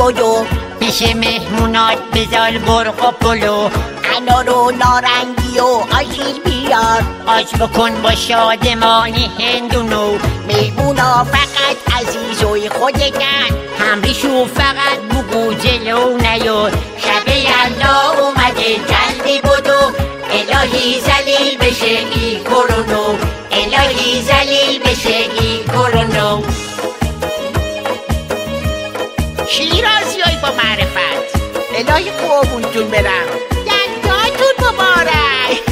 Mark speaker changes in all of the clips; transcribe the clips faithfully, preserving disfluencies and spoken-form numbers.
Speaker 1: بدو،
Speaker 2: پیش مهمونات بذار برق و پلو،
Speaker 1: انار و نارنگی و آشیل بیار،
Speaker 2: آش بکن با شادمانی هندونو،
Speaker 1: میمونا فقط عزیزوی خودتن،
Speaker 2: همریشو فقط بگو جلو نیو، شب یلدا اومده جلدی بدو، الهی زلیل بشه ای کرونو، الهی زلیل بشه ای کرونو.
Speaker 3: شیرازیای با معرفت، الهی قربونتون برم، یلداتون مبارک.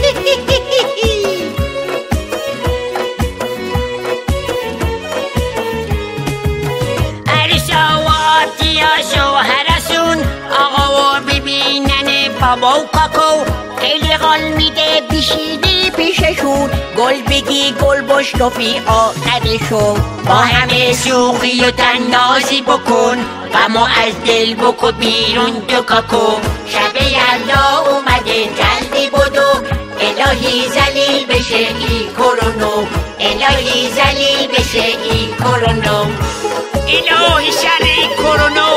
Speaker 2: عروسا و آتیا شوهرسون، آقا و ببینن بابا و کاکو،
Speaker 1: خیلی حال میده بیشیدی پیششون، گل بگی گل بشنفی آخرشون،
Speaker 2: با همه سوخی و تنازی بکن، غمو از دل بکن بیرون تو کاکو، شب یلدا اومده جلدی بدو، الهی زلیل بشه ای کرونو، الهی زلیل بشه ای کرونو.
Speaker 3: الهی شر کرونا